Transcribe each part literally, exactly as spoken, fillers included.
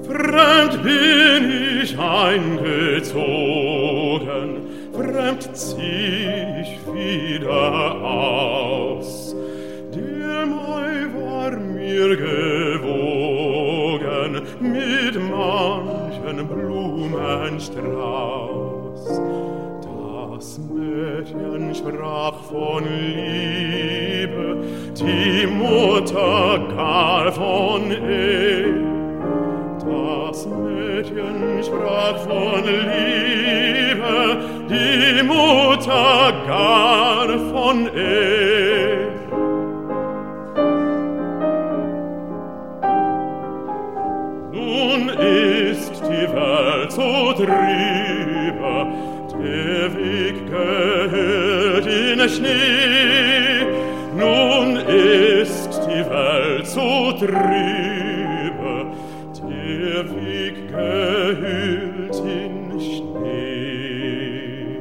Fremd bin ich eingezogen, fremd zieh ich wieder aus. Der Mai war mir gewogen mit manchen Blumenstrauß. Das Mädchen sprach von Liebe, die Mutter gar von Ehe. Das Mädchen sprach von Liebe, die Mutter gar von Ehe. Nun ist die Welt so trübe, der Weg gehüllt in Schnee. Nun ist die Welt so trübe, der Weg gehüllt in Schnee.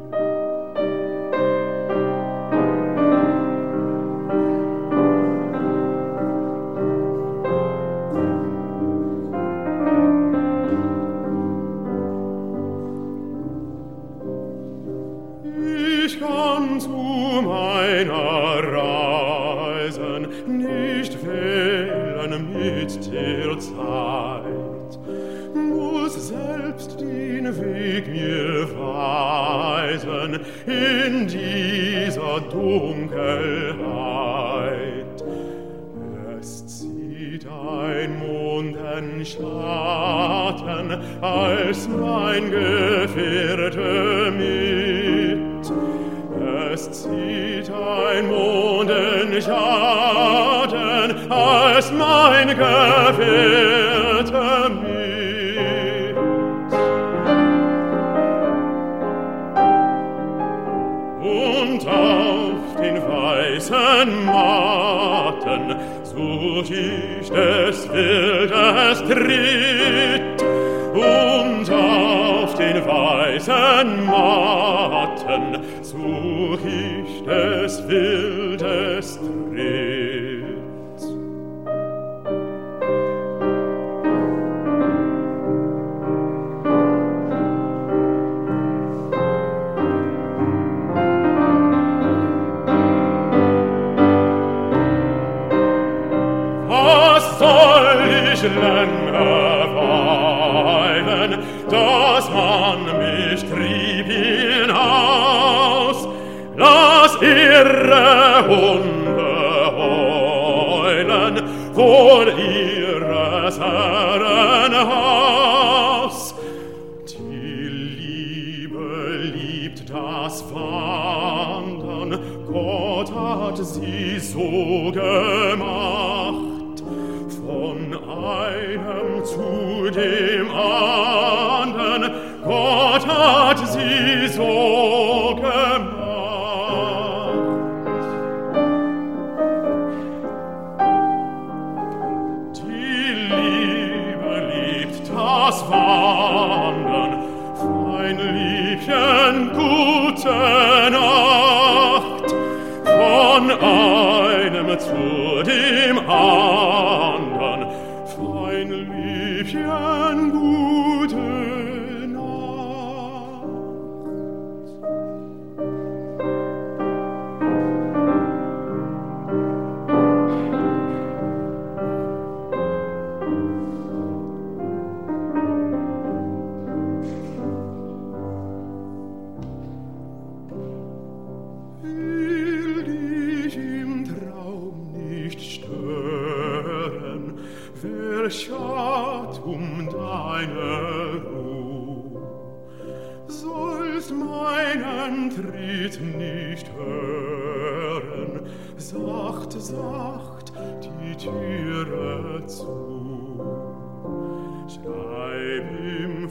Ich kann zu meiner Reisen nicht wählen mit der Zeit, muss selbst den Weg mir weisen in dieser Dunkelheit. Es zieht ein Mondenschatten als mein Gefährte mit. Es zieht ein Mondenschatten als mein Gefährte mit. Und auf den weißen Matten such ich des Wildes Tritt. Und auf den weißen Matten such ich des Wildes Tritt. Was soll ich länger weilen, dass man mich trieb hinaus? Lass irre Hunde heulen vor ihres Herren Haus. Die Liebe liebt das Wandern, Gott hat sie so gemacht. Von einem zu dem anderen, Gott hat sie so gemacht. Die Liebe liebt das Wandern, fein Liebchen, gute Nacht. Von einem zu dem anderen, fein Liebchen, gute Nacht. Will dich im Traum nicht stören, wer schaut um deine Ruh? Sollst meinen Tritt nicht hören, sacht, sacht die Türe zu. Schreib ihm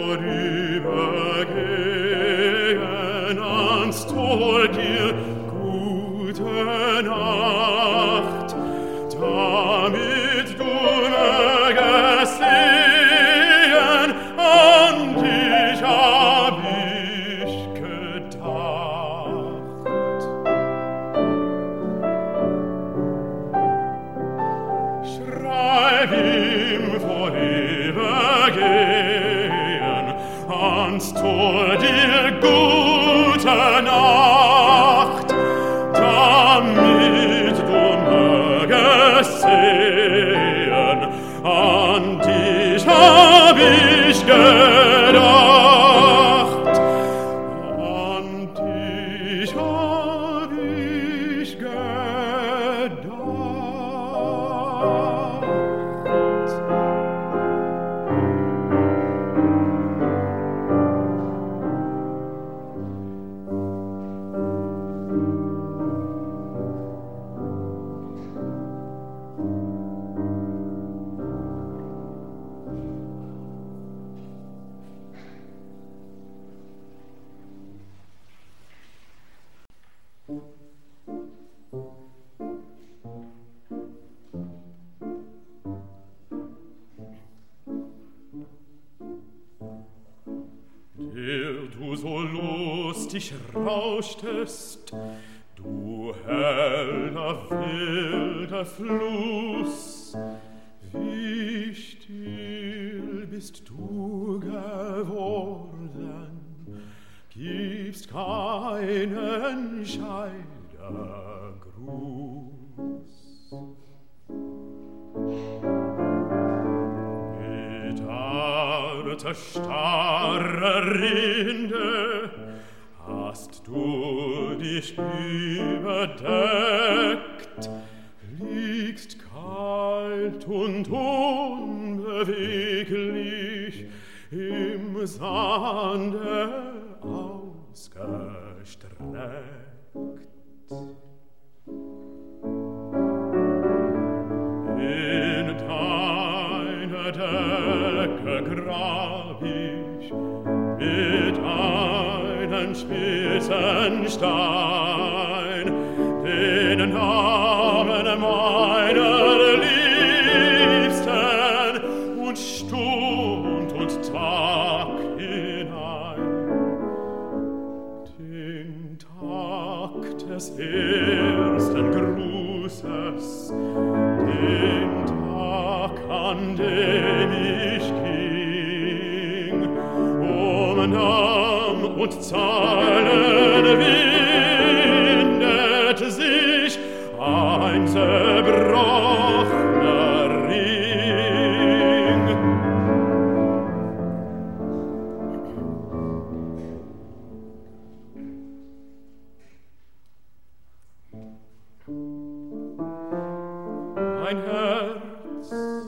vorübergehen ans Tor dir gute Nacht, damit du mögest sehen, an dich hab ich gedacht. Schreib ihm vorüber ans Tor dir gute Nacht, damit du mögest sehen, an dich hab ich gedacht, an dich hab ich gedacht. Der du so lustig rauschtest, du heller wilder Fluss, wie still bist du geworden, gibst keinen Scheidergruß. Mit harter, starrer Rinde hast du dich überdeckt, liegst kalt und unbeweglich im Sande ausgestreckt. In deine Decke grab ich mit einem spitzen Stein den Namen meiner Liebsten und Stund und Tag hinein, den Tag des ersten Grußes, den Tag, an dem ich ging, um Namen und Zahlen windet sich ein zerbrochener Ring. Mein Herz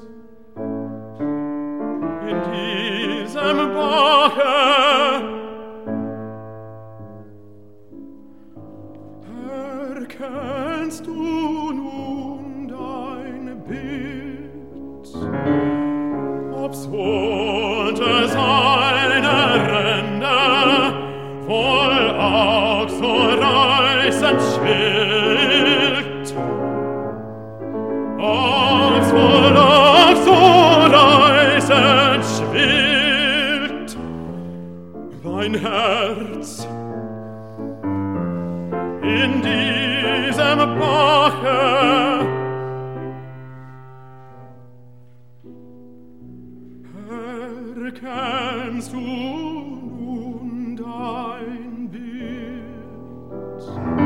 in diesem Bache erkennst du nun dein Bild, ob's unter seine Ränder voll auch so reißend schwillt, ob's voll auch so reißend schwillt, mein Herz in diesem Bache. Erkennst du nun dein Bild,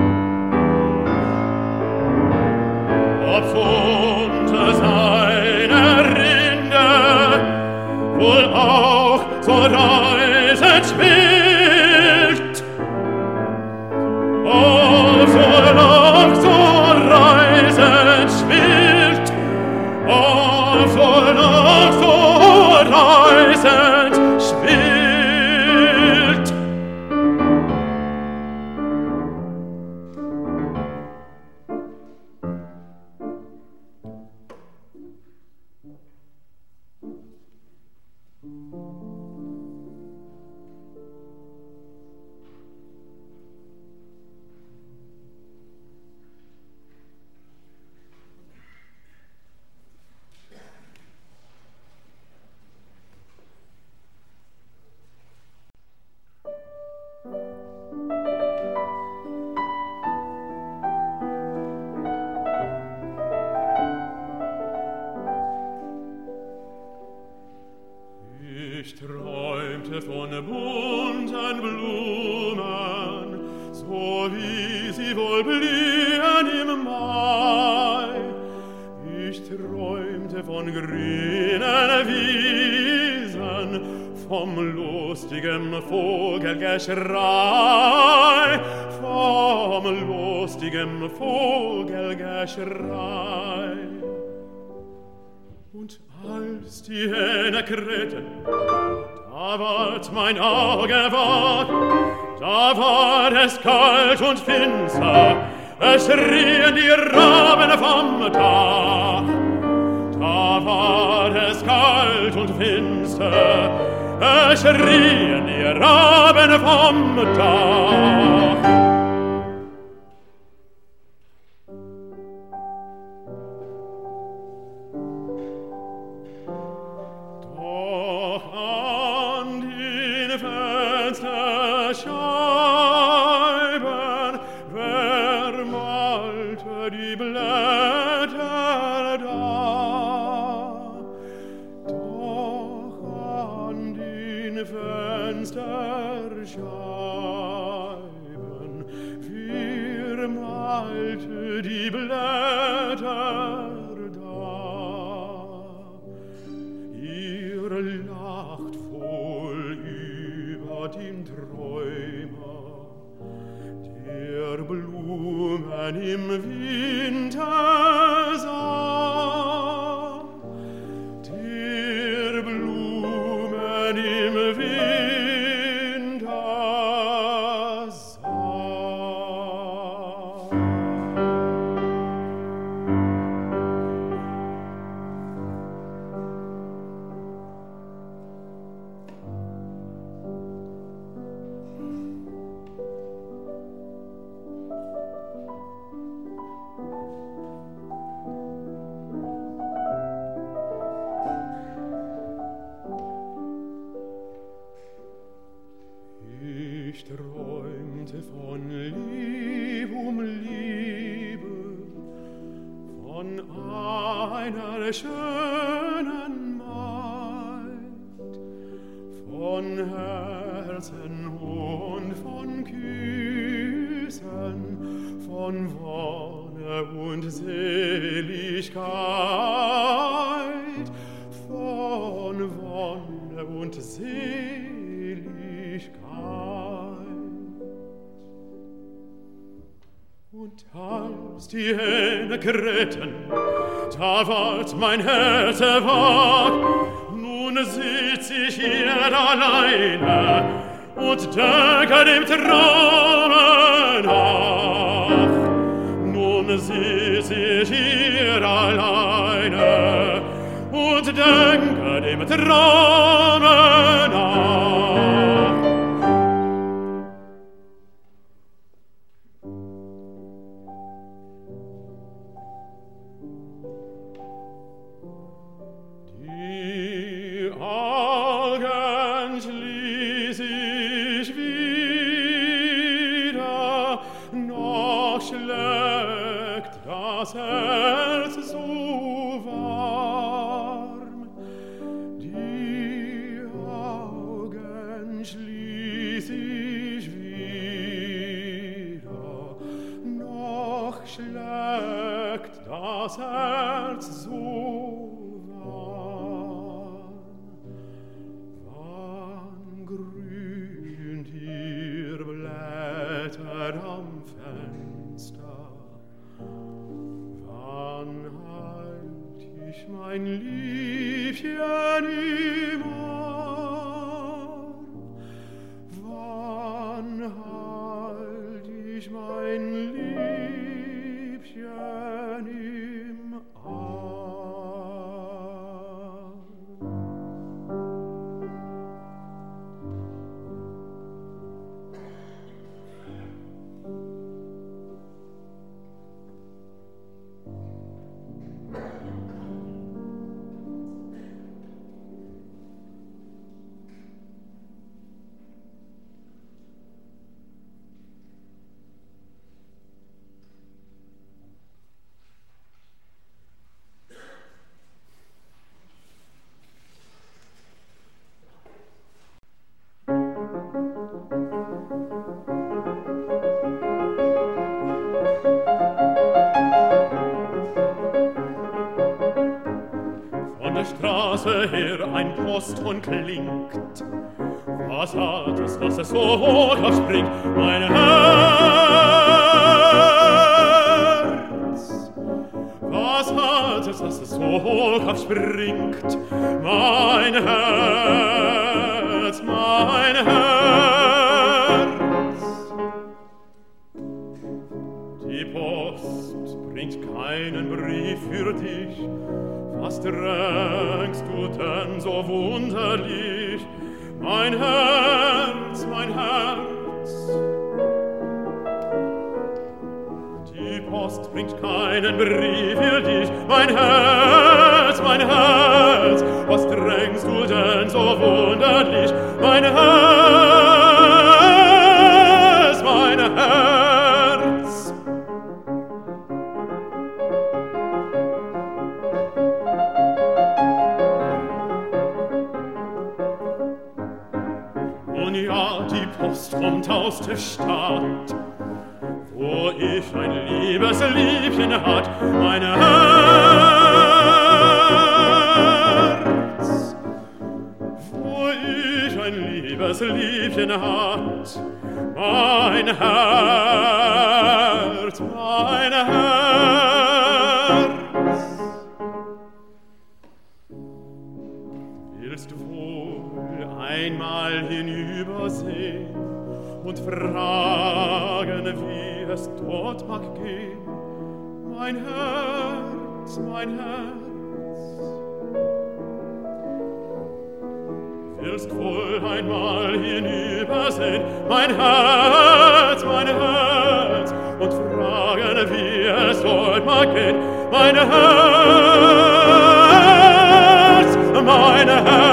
ob's unter seiner Rinde wohl auch so reißend schwillt, ob's wohl auch so reißend schwillt, ob's wohl auch so reißend schwillt. Ich träum träumte von bunten Blumen, so wie sie wohl blühen im Mai. Ich träumte von grünen Wiesen, vom lustigen Vogelgeschrei, vom lustigen Vogelgeschrei. Und als die Hähne krähten, da ward mein Auge wach, da war es kalt und finster, es schrien die Raben vom Dach. Da war es kalt und finster, es schrien die Raben vom Dach. Doch an den Fensterscheiben, wer malte die Blätter da? Doch an den Fensterscheiben, wer malte die Blätter da? Ihr lacht wohl über den Träumer, der Blumen im Winter sah, der Blumen im Winter sah. Ich träumte von Lieb um Liebe, von einer schönen Maid, von Herzen und von Küssen, von Wonne und Seligkeit, von Wonne und Seligkeit. Und als die Hähne krähten, da ward mein Herz wach. Nun sitz ich hier alleine und denke dem Traume nach. Nun sitz ich hier alleine und denke dem Traume nach. Die Augen schließ ich wieder, noch schlägt das Herz so warm. Die Augen schließ ich wieder, noch schlägt das Herz so warm. Wann grünt ihr Blätter am Fenster? Wann halt ich mein Liebchen im Arm? Wann halt ich mein Liebchen im Arm? Straße her ein Posthund klingt. Was hat es, dass es so hoch aufspringt, mein Herz? Was hat es, dass es so hoch aufspringt, mein Herz, mein Herz? Die Post bringt keinen Brief für dich. Was drängst du denn so wunderlich? Mein Herz, mein Herz. Die Post bringt keinen Brief für dich. Mein Herz, mein Herz. Was drängst du denn so wunderlich? Mein Herz, mein Herz. Ja, die Post kommt aus der Stadt, wo ich ein liebes Liebchen hat, mein Herz. Wo ich ein liebes Liebchen hat, mein Herz, mein Herz. Willst du wohl einmal hinübersehen und fragen, wie es dort mag gehen? Mein Herz, mein Herz. Willst wohl einmal hinübersehen, mein Herz, mein Herz, und fragen, wie es dort mag gehen? Mein Herz, mein Herz.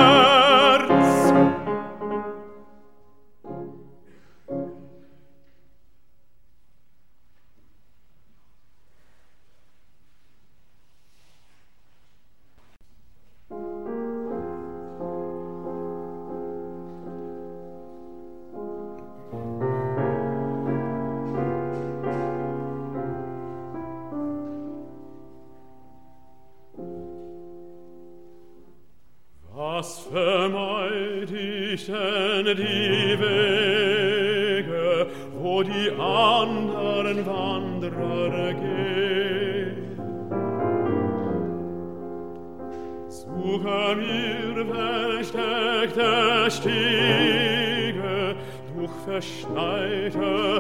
Was vermeid ich denn die Wege, wo die anderen Wanderer gehen? Suche mir versteckte Stiege durch verschneite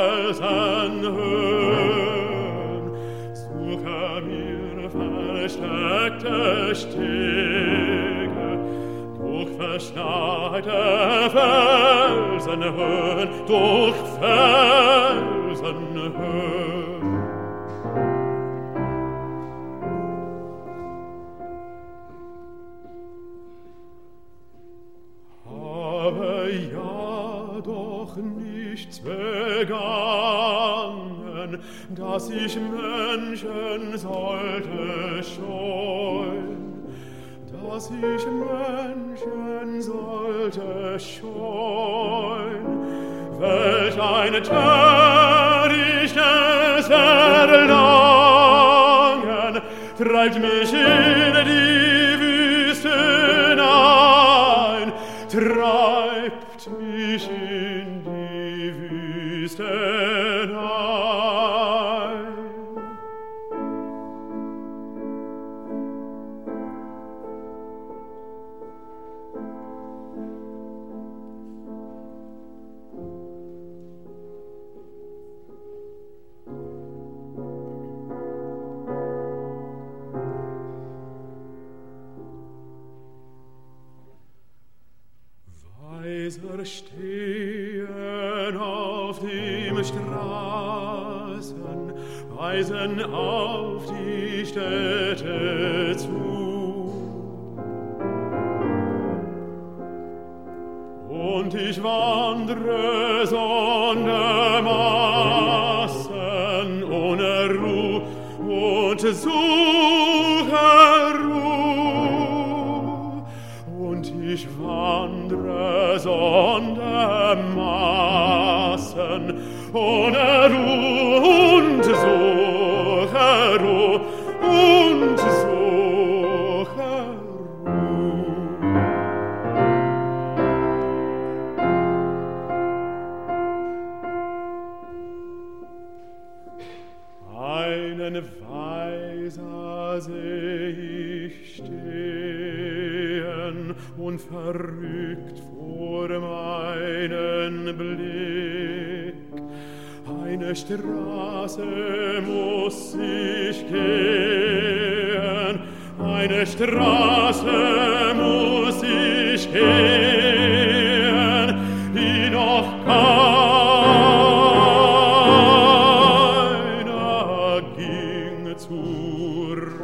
Felsenhöhen. Suche mir versteckte Stiege durch verschneite Felsenhöhen, durch Felsenhöhen. Habe ja doch nichts begangen, dass ich Menschen sollte scheuen, dass ich Menschen sollte scheuen. Welch eine törichtes Verlangen treibt mich in die Wüste hinein, treibt mich in die Wüste hinein. Weiser stehen auf den Straßen, weisen auf die Städte zu. Und ich wandre sondermaßen ohne Ruhe und suche Ruhe. Und ich wandre sondermaßen ohne Ruhe und suche Ruhe und suche Ruhe. und verrückt vor meinen Blick. Eine Straße muss ich gehen, eine Straße muss ich gehen, die noch keiner ging zurück.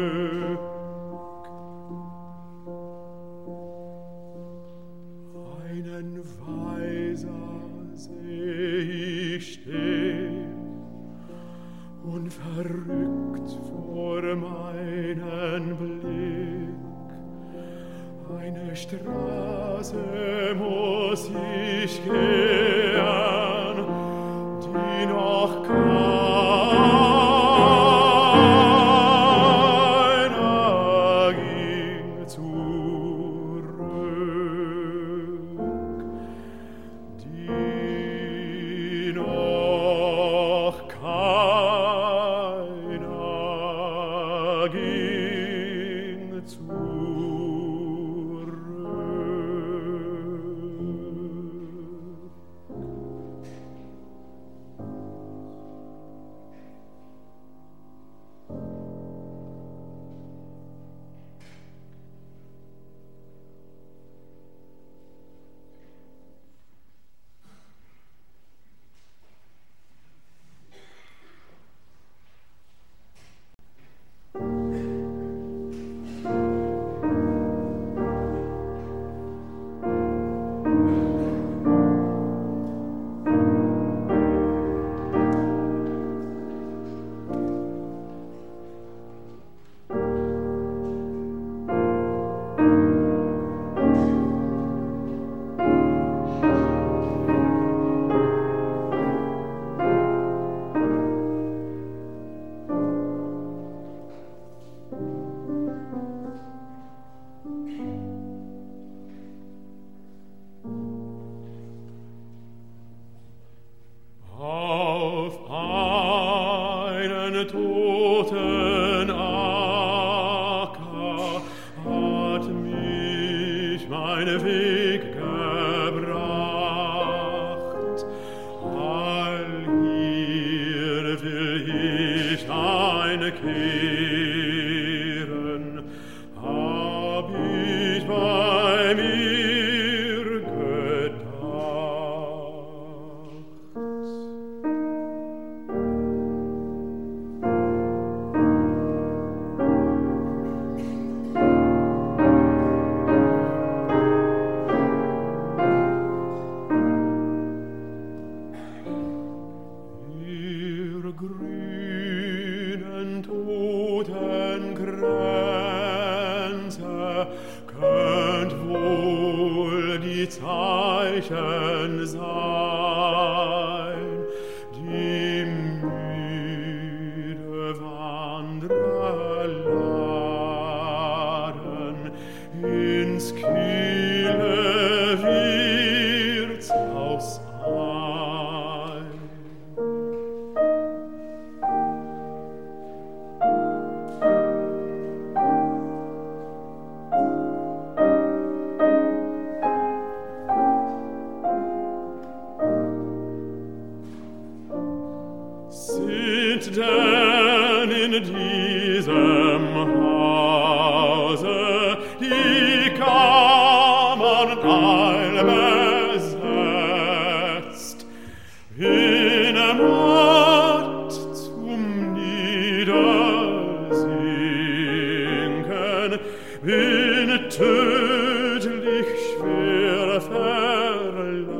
Einen Weiser seh ich stehen und verrückt vor meinen Blick. Eine Straße muss ich gehen, die noch keiner ging zurück. Die noch keiner ging zurück. Toten Acker hat mich mein Weg gebracht. Allhier will ich einkehren, hab ich bei mir gedacht. Grünen Totenkränze könnt wohl die Zeichen sein, die müde Wanderer laden ins kühle Wirtshaus ein. Sind denn in diesem Hause die Kammern all besetzt, in Matt zum Niedersinken, in tödlich schwer verletzt?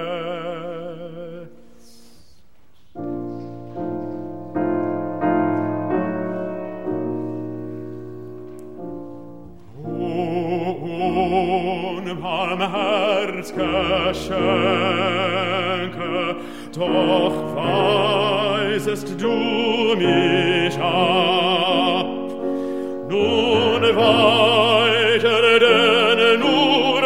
Barmherzgeschenke, doch weisest du mich ab. Nun weiter, denn nur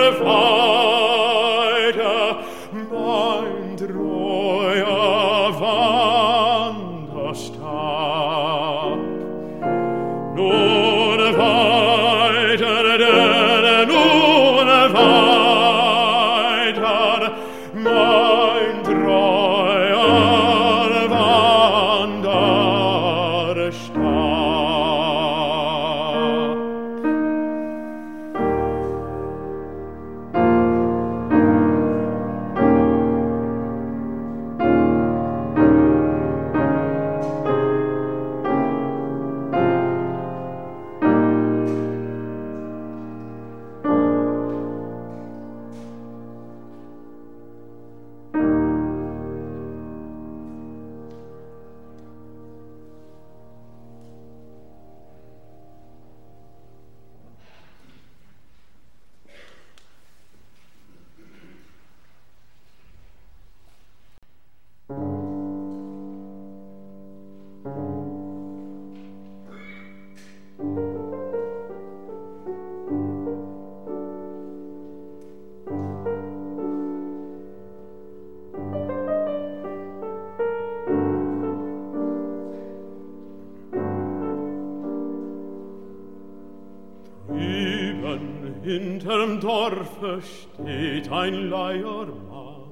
weiter, mein treuer Wanderstab. Nun weiter, denn nur hinterm Dorfe steht ein Leiermann.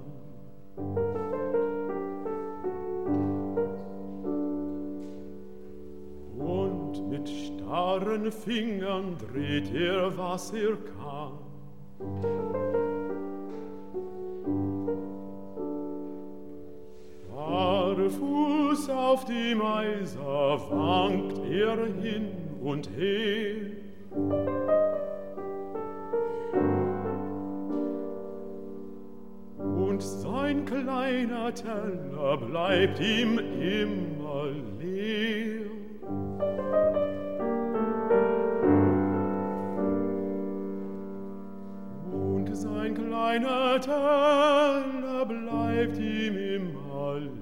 Und mit starren Fingern dreht er, was er kann. Barfuß auf die Meiser wankt er hin und her. Und sein kleiner Teller bleibt ihm immer leer. Und sein kleiner Teller bleibt ihm immer leer.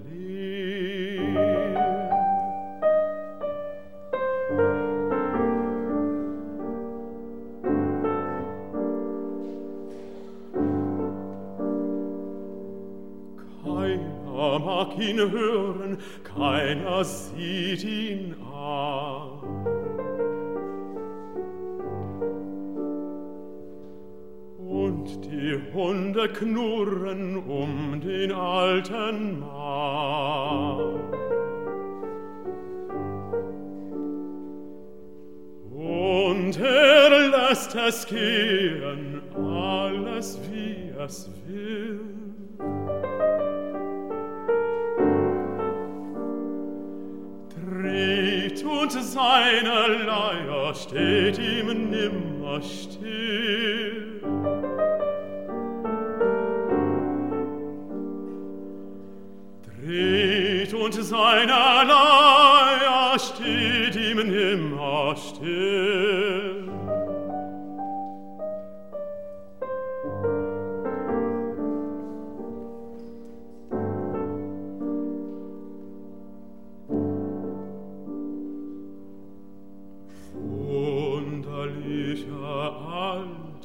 Keiner mag ihn hören, keiner sieht ihn an. Und die Hunde knurren um den alten Mann. Und er lässt es gehen, alles wie es will. Dreht und seine Leier steht ihm nimmer still. Dreht und seine Leier steht ihm nimmer still. Wunderlicher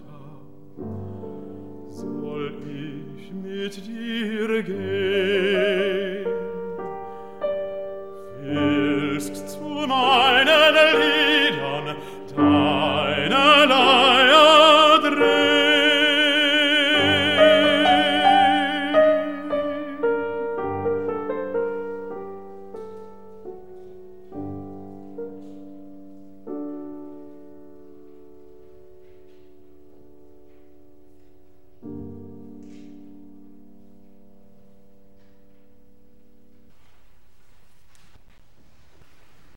Alter, soll ich mit dir gehen?